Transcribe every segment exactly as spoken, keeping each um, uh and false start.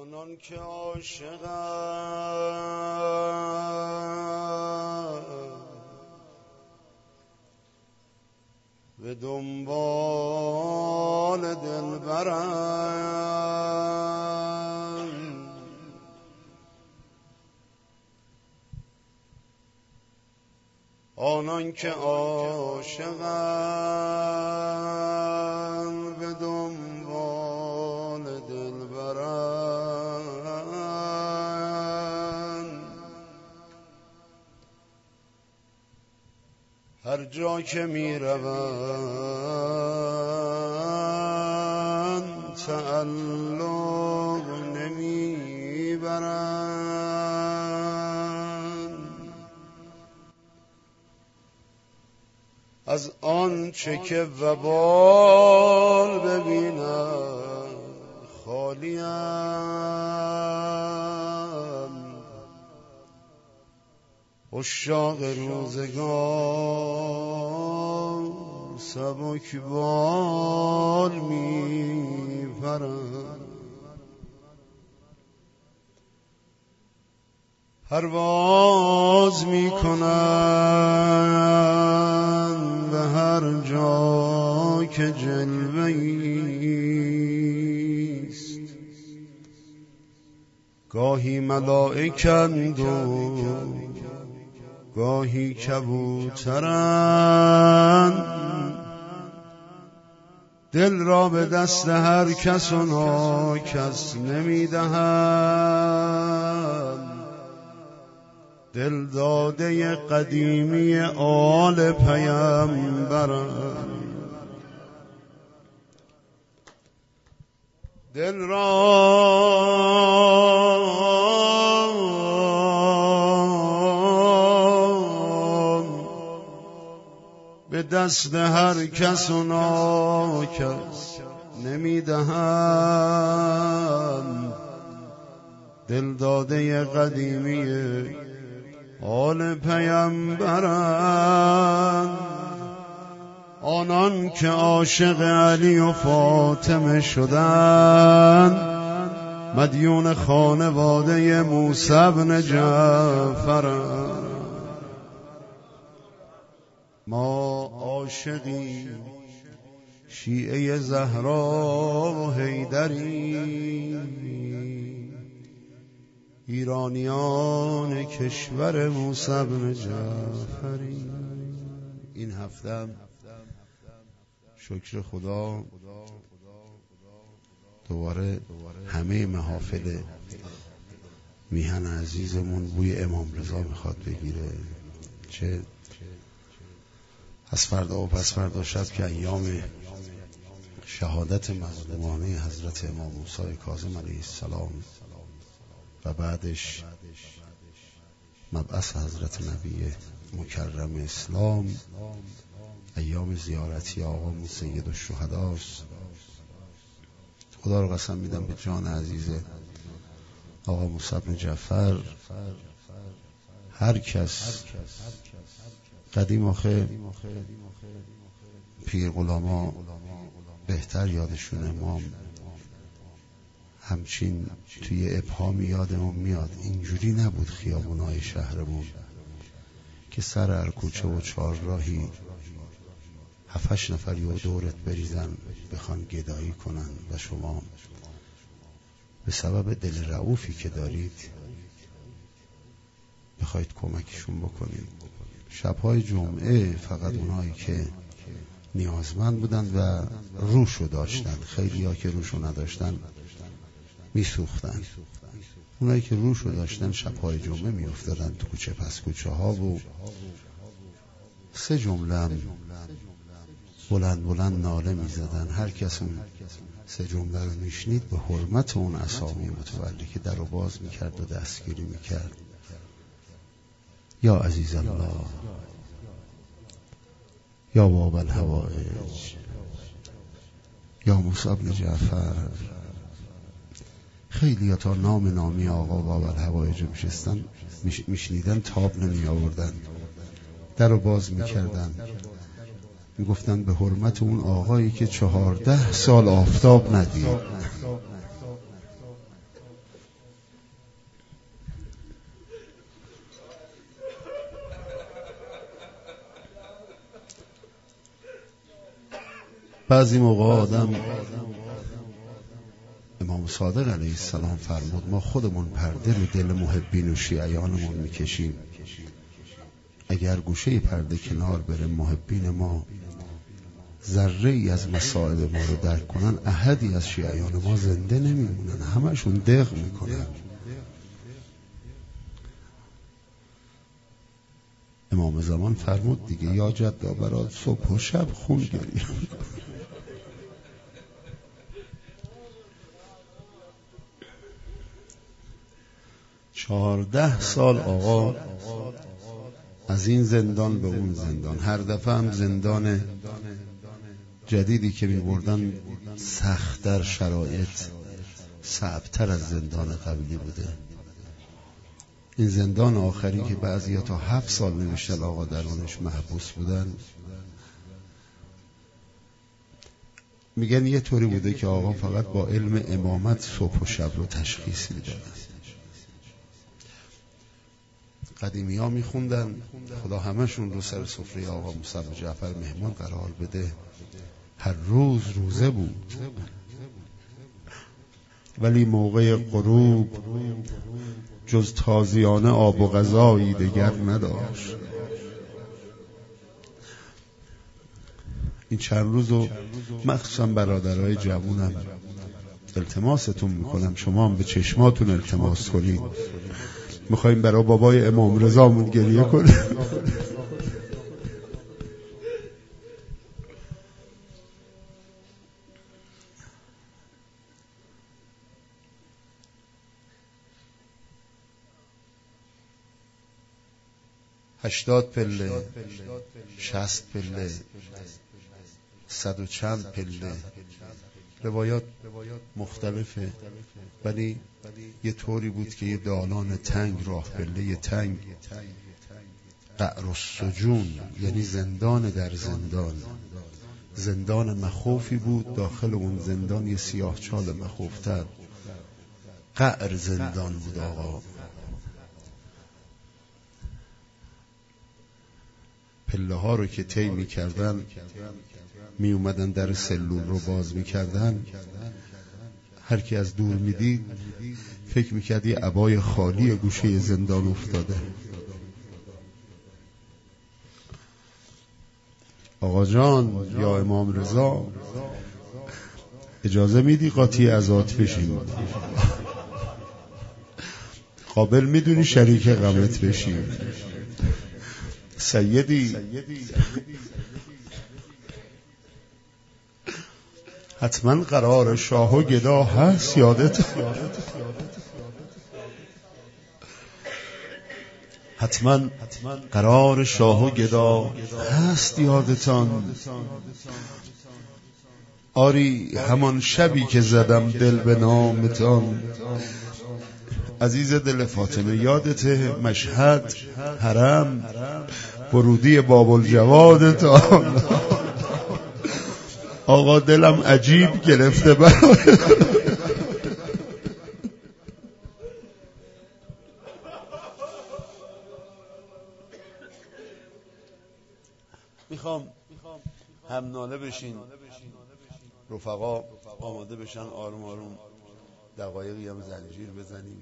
آنان که عاشقند به دنبال دلبرند، آنان که عاشقند به دنبال دلبرند، هر جا که می روند تعلق نمی برند، از آن چه که وبال ببینند خالی اند، عشاق روزگار سبک بال می پرند، پرواز می کنند به هر جا که جلوه‌ای است، گاهی ملائکند و گاهی کبوترند، دل را به دست هر کس و ناکس نمی دهند، دل داده قدیمی آل پیامبرند، دل را به دست هر کس و ناکس نمی دهند، دل داده قدیمی آل پیامبرند، آنان که عاشق علی و فاطمه شدند مدیون خانواده موسی بن جعفرند. ما عاشقی شیعه زهرا و حیدری، ایرانیان کشور موسی بن جعفری. این هفته شکر خدا دوباره همه محافل میهن عزیزمون بوی امام رضا میخواد بگیره، چه از فردا و پس فردا شب که ایام شهادت مظلومانه حضرت امام موسی کاظم علیه السلام و بعدش مبعث حضرت نبی مکرم اسلام، ایام زیارتی آقامون سید الشهداست. خدا رو قسم میدم به جان عزیز آقا موسی بن جعفر، هر کس قدیم آخه پیر غلاما بهتر یادشون، امام همچین توی ابهام یادمون میاد اینجوری نبود خیابونای شهرمون که سر هر کوچه و چهار راهی هفتش نفر یه دورت بریزن بخوان گدایی کنن و شما به سبب دل رئوفی که دارید بخواید کمکشون بکنید. شبهای جمعه فقط اونایی که نیازمند بودن و روشو داشتن، خیلی ها که روشو نداشتن میسوختن، اونایی که روشو داشتن شبهای جمعه میافتادن تو کوچه پس کوچه ها و سه جمله هم بلند بلند ناله میزدن. هر کس اون سه جمله رو میشنید به حرمت اون اسامی متولی که در رو باز میکرد و دستگیری میکرد. یا عزیز الله، یا باب الحوائج، یا موسی بن جعفر. خیلی ها تا نام نامی آقا باب الحوائج میشستن میشنیدن تاب نمی آوردن، در رو باز میکردن، میگفتن به حرمت اون آقایی که چهارده سال آفتاب ندید. بعضی موقع آدم، امام صادق علیه السلام فرمود ما خودمون پرده رو دل محبین و شیعیانمون میکشیم، اگر گوشه پرده کنار بره محبین ما ذره ای از مصائب ما رو درک کنن، احدی از شیعیان ما زنده نمیمونن، همشون دق میکنن. امام زمان فرمود دیگه، یا جدا برات صبح و شب خون گریه. چهارده سال آقا از این زندان به اون زندان، هر دفعه هم زندان جدیدی که می بردن سخت‌تر، شرایط صعب‌تر از زندان قبلی بوده. این زندان آخری که بعضیا تا هفت سال نوشتن آقا درونش محبوس بودن، میگن یه طوری بوده که آقا فقط با علم امامت صبح و شب رو تشخیص میدادن. قدیمی ها میخوندن خدا همشون رو سر سفره آقا موسی جعفر مهمان قرار بده، هر روز روزه بود ولی موقع غروب جز تازیانه آب و غذایی دیگر نداشت. این چند روزو مخصوصا برادرای جوونم التماستون میکنم شما هم به چشماتون التماس کنید، میخواییم برای بابای امام رضامون گریه کنیم. هشتاد پله، شصت پله، صد و چند پله، روایات مختلفه، ولی یه طوری بود که یه دالان تنگ، راه پله تنگ، قعر السجون یعنی زندان در زندان، زندان مخوفی بود، داخل اون زندان یه سیاه چال مخوفتر، قعر زندان بود آقا. پله ها رو که طی می کردن، می اومدن در سلول رو باز می کردن، هر کی از دور می دید فکر می کرد یه عبای خالی گوشه زندان افتاده. آقا جان یا امام رضا اجازه میدی قاطی ازات بشیم؟ قابل میدونی شریک غمت بشیم؟ سیدی حتما قرار شاه و گدا هست یادت؟ حتما قرار شاه و گدا هست یادتان؟ آری همان شبی که زدم دل به نامتان. عزیز دل فاطمه یادته؟ مشهد، حرم، ورودی باب الجوادتان. آقا دلم عجیب گرفته برای میخوام هم ناله بشین، رفقا آماده بشن، آروم آروم دقایقی هم زنجیر بزنیم.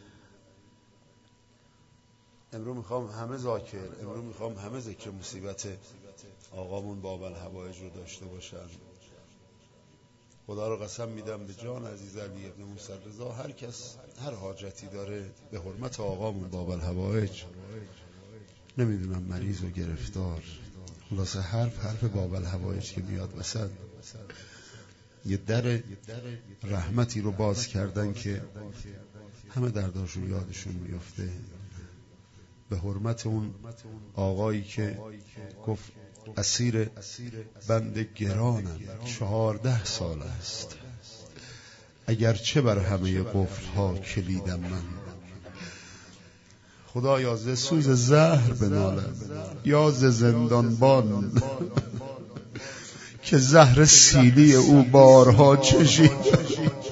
امروز میخوام همه ذاکر، امروز میخوام همه ذکر مصیبت آقامون باب الحوائج رو داشته باشن. خدا رو قسم میدم به جان عزیز علی ابن موسی رضا، هر کس هر حاجتی داره به حرمت آقامون باب الحوائج، نمیدونم مریض و گرفتار، خلاصه حرف حرف باب الحوائج که میاد وسط، یه در رحمتی رو باز کردن که همه درداشون یادشون میفته. به حرمت اون آقایی که گفت اسیر بند گرانم، چهارده سال است، اگر چه بر همه قفل ها کلیدم من. خدایا ز سوز زهر بنالم یا ز زندانبان، که زهر سیلی او بارها چشید.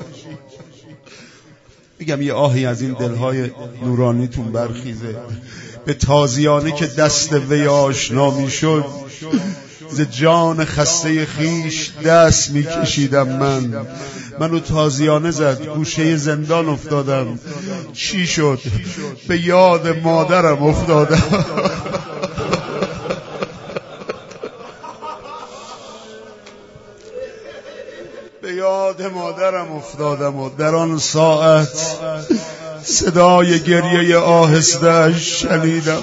میگم یه آهی از این دلهای نورانیتون برخیزه، به تازیانه که دست وی آشنا میشد ز جان خسته خیش دست میکشیدم من. منو تازیانه زد، گوشه زندان افتادم. چی شد؟ به یاد مادرم افتادم. به یاد مادرم افتادم و در آن ساعت صدای گریه آهسته‌اش شنیدم.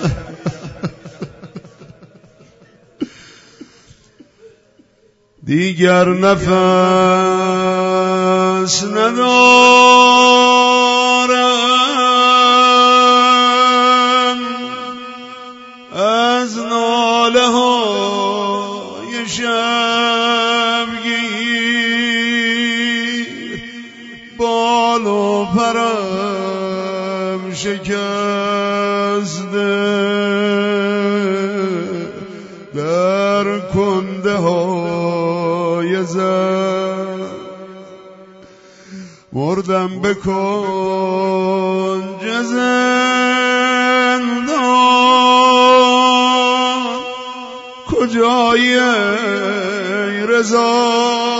دیگر نفس ندارم از ناله های شبگیر، بال و پرم شکسته در کنده های زر. مردم به کنج زندان، کجایی ای رضا،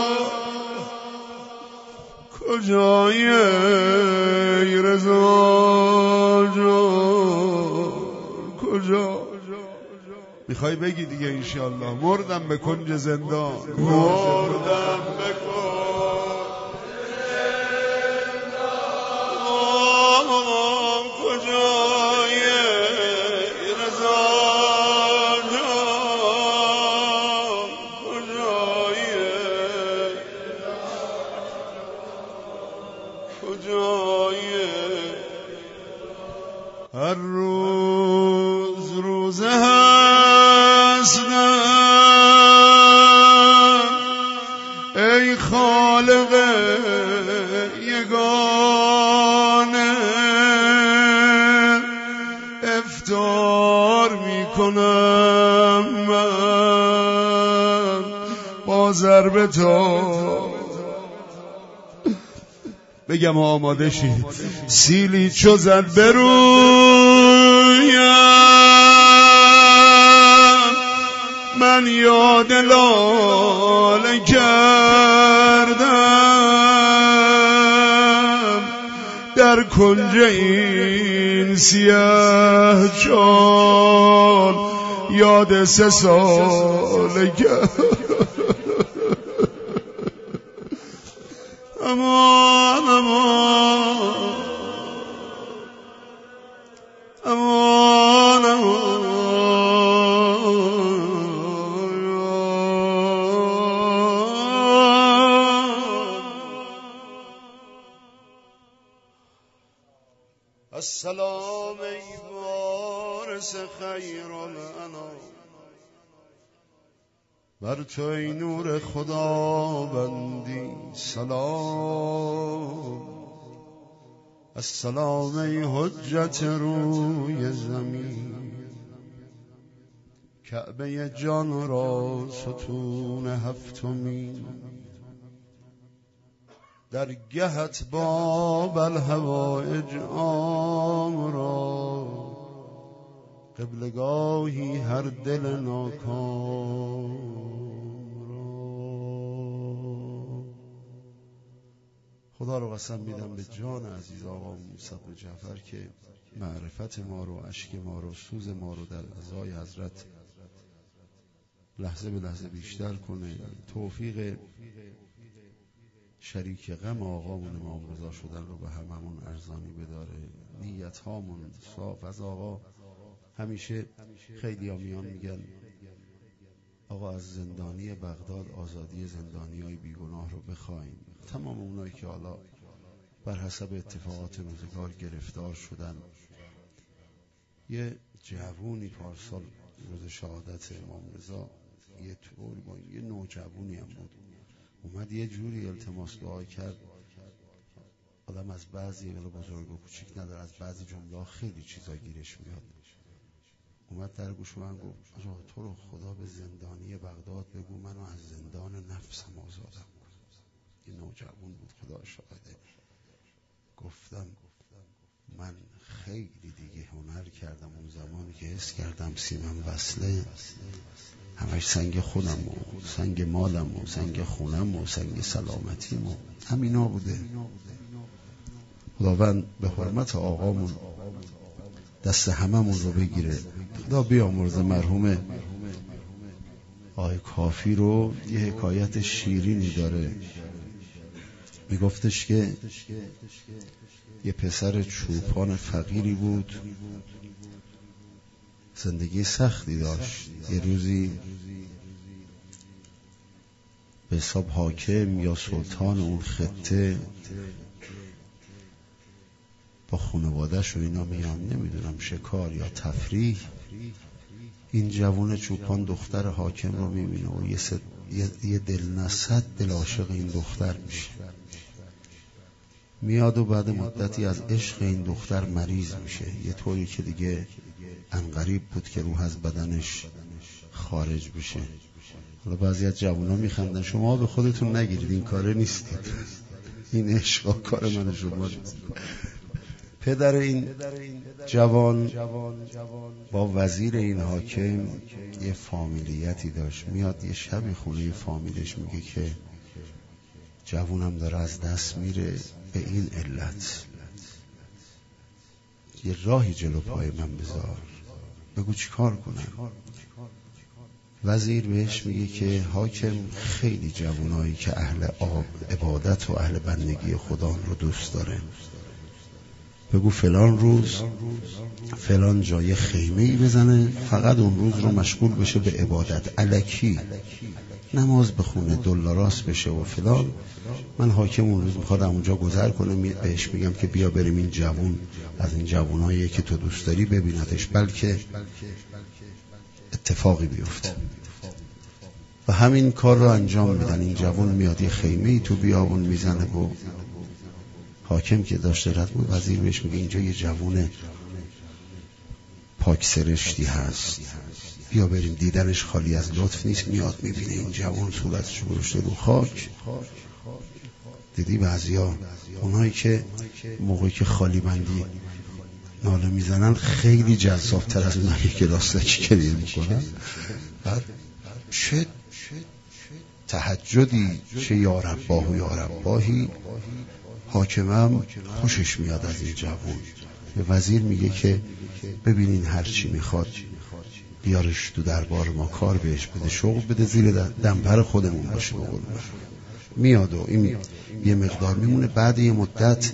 کجایی ای رضا جان، کجا؟ میخوای بگی دیگه انشالله. مردم به کنج زندان، مردم به کنج زندان، کجای رضا جان، کجای کجای هر روز روزه هستم ای خالق یگانه، افطار میکنم من با ضرب تو. بگم آماده شید. سیلی چو زد برویم من یاد لاله کردم در کنج این سیاه چال، یاد سه ساله کردم. امان امان امان امان السلام ای وارث خیر الانام، بر تو ای نور خدا بندی سلام. السلام ای حجت روی زمین، کعبه جان را ستون هفتمین. در گهت باب الحوائج عام را، قبلگاهی هر دل ناکام را. خدا رو قسم میدم به جان عزیز آقا موسی بن جعفر که معرفت ما رو، اشک ما رو، سوز ما رو در ازای حضرت لحظه به لحظه بیشتر کنه. توفیق شریک غم آقامون امام رضا شدن رو به هممون ارزانی بداره. نیت هامون صاف از آقا. همیشه خیلی ها میان میگن آقا از زندانی بغداد آزادی زندانی های بیگناه رو بخوایم. تمام اونایی که حالا بر حسب اتفاقات روزگار گرفتار شدن. یه جوونی پارسال روز شهادت امام رضا یه طوری با یه نوجوونی هم بود، اومد یه جوری التماس دعا کرد. آدم از بعضی ولی بزرگ و کوچیک نداره، از بعضی جمله خیلی چیزا گیرش میاد. اومد در گوش من گفت آقا تو رو خدا به زندانی بغداد بگو منو از زندان نفسم آزادم کن. یه نوجوان بود خدا شاهده. گفتم من خیلی دیگه هنر کردم اون زمانی که حس کردم سیمم وصله، همش سنگ خودم و سنگ مالم و سنگ خونم و سنگ سلامتیم و همینا بوده. خداوند به حرمت آقامون دست هممون رو بگیره. خدا بیامرزه مرحوم آقای کافی رو. یه حکایت شیرینی داره، میگفتش که یه پسر چوپان فقیری بود، زندگی سختی داشت. یه روزی به حساب حاکم یا سلطان اون خطه با خانواده‌اش و اینا میان، نمیدونم شکار یا تفریح. این جوان چوپان دختر حاکم رو میبینه و یه, ست... یه... یه دل نصد دل عاشق این دختر میشه. میاد و بعد مدتی از عشق این دختر مریض میشه، یه طوری که دیگه انقریب بود که روح از بدنش خارج بشه. حالا بعضی از جوونا میخندن، شما به خودتون نگیرید، این کاره نیستید، این عشقا کار من شما. پدر این جوان با وزیر این حاکم یه فامیلیتی داشت. میاد یه شبی خونه فامیلش میگه که جوانم داره از دست میره به این علت، یه راهی جلو پای من بذار، بگو چی کار کنم. وزیر بهش میگه که حاکم خیلی جوانایی که اهل عبادت و اهل بندگی خدا رو دوست داره، بگو فلان روز فلان جای خیمه‌ای بزنه، فقط اون روز رو مشغول بشه به عبادت، الکی نماز بخونه، دلاراست بشه و فلان. من حاکم اون روز میخوادم اونجا گذر کنه، بهش میگم که بیا بریم این جوون از این جوونایی که تو دوست داری ببینتش، بلکه اتفاقی بیفته. و همین کار رو انجام میدن. این جوون میاد یه خیمه‌ای تو بیابون میزنه و حاکم که داشته رد بود، وزیر بهش میگه اینجا یه جوون پاک سرشتی هست، بیا بریم. دیدنش خالی از لطف نیست. میاد میبینه این جوان صورتش گذاشته رو خاک. دیدی بعضیا اونایی که موقعی که خالی بندی ناله میزنن خیلی جذابتر از اونایی که راستکی کلیر میکنن. بعد چه تهجدی، چه یا رباه و یا رباهی. حاکمم خوشش میاد از این جوان. به وزیر میگه که ببینین هر چی میخواد بیارش تو دربار ما، کار بهش بده، شغل بده، زیر دمپر خودمون باشه. بقول میاد و این یه مقدار میمونه. بعد یه مدت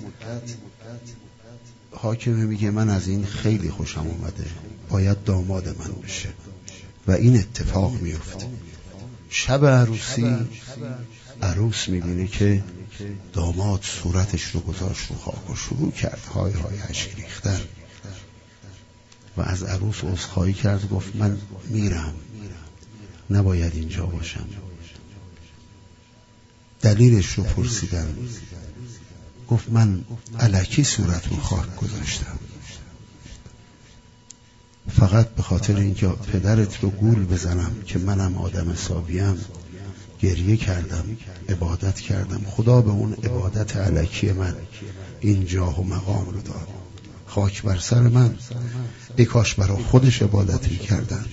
حاکم میگه من از این خیلی خوشم اومده، باید داماد من بشه. و این اتفاق میفته. شب عروسی عروس میبینه که داماد صورتش رو گذاشت رو خاک و شروع کرد های های اشک ریختن و از عروس عذرخواهی کرد، گفت من میرم، نباید اینجا باشم. دلیلش رو پرسیدن، گفت من الکی صورت رو خاک گذاشتم، فقط به خاطر اینکه پدرت رو گول بزنم که منم آدم حسابیم، گریه کردم، عبادت کردم. خدا به اون عبادت الکی من این جاه و مقام رو داد. خاک بر سر من، ای کاش برای خودش عبادتی کردن.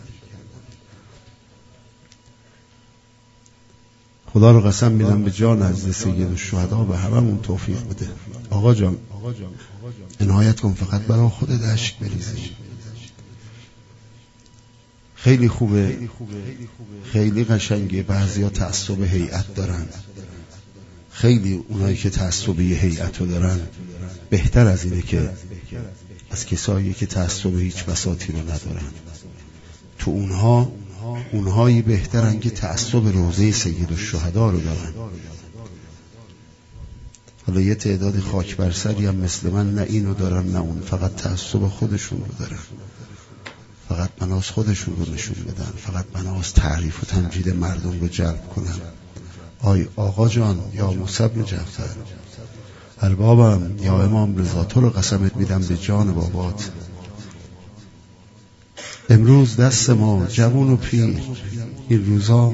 خدا رو قسم میدم به جان عزیز سید الشهدا به هممون توفیق بده. آقا جان عنایت کن، فقط برای خودت اشک بریزی. خیلی خوبه، خیلی قشنگه. بعضیا تعصب هیئت دارن، خیلی اونایی که تعصب هیئت رو دارن بهتر از اینه که از کسایی که تعصب هیچ بساطی رو ندارن. تو اونها اونهایی بهترن که تعصب روضه سید الشهدا رو دارن. حالا یه تعداد خاک بر سری هم مثل من نه اینو دارن نه اون، فقط تعصب خودشون رو دارن، فقط بناس خودشون رو نشون بدن، فقط بناس تعریف و تمجید مردم رو جلب کنن. آی آقا جان یا موسی بن جعفر، اربابم یا امام رضا، تو رو قسمت میدم به جان بابات، امروز دست ما جوان و پیر، این روزا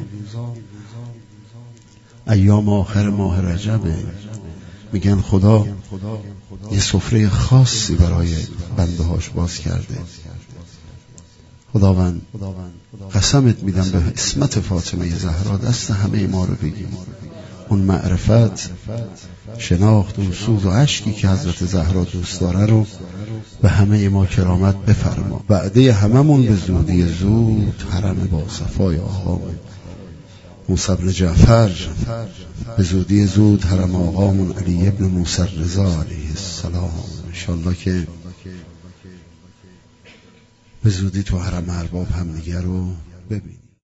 ایام آخر ماه رجبه، میگن خدا یه سفره خاصی برای بنده هاش باز کرده. خداوند قسمت میدم به اسمت فاطمه زهرا دست همه ما رو بگیر. اون معرفت، شناخت و سود و عشقی که حضرت زهرا دوست داره رو به همه ما کرامت بفرما. وعده هممون به زودی زود حرم با صفای آقامون موسی بن جعفر، به زودی زود حرم آقامون علی ابن موسی رضا علیه السلام، انشالله که به زودی تو حرم ارباب هم دیگر رو ببین.